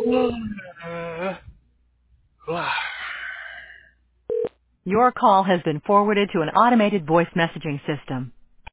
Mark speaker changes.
Speaker 1: Your call has been forwarded to an automated voice messaging system.